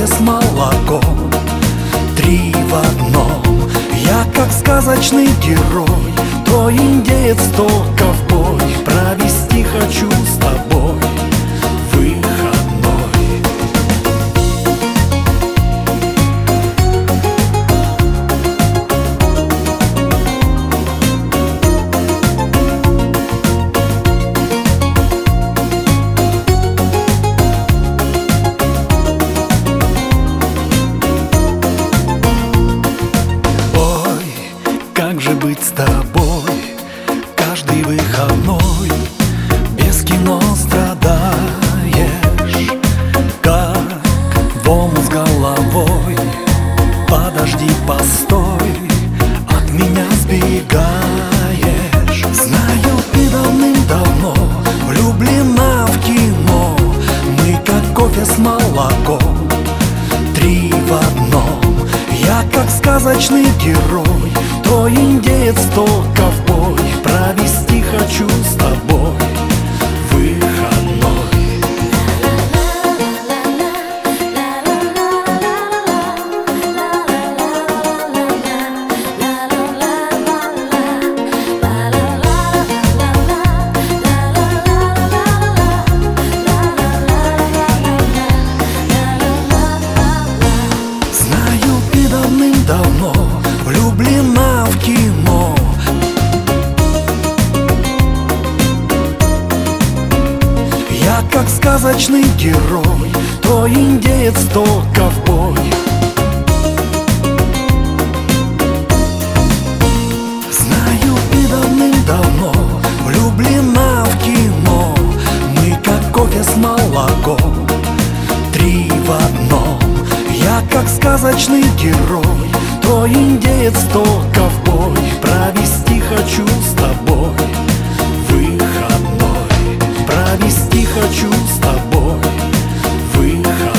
кофе с молоком. Три в одном. Я как сказочный герой, то индеец, то ковбой. Провести хочу с тобой выходной. Как же быть с тобой каждый выходной? Без кино страдаешь, как дом с головой. Подожди, постой, от меня сбегаешь. Знаю, ты давным-давно влюблена в кино. Мы как кофе с молоком, три в одном. Я как сказочный герой, то индеец, то ковбой. Провести хочу с тобой выходной. Знаю, ты давным-давно влюблена в кино. Я как сказочный герой, то индеец, то ковбой. Знаю, ты давным-давно влюблена в кино. Мы как кофе с молоком, три в одном. Я как сказочный герой, то индеец, то ковбой. Провести хочу с тобой выходной. Провести хочу с тобой выходной.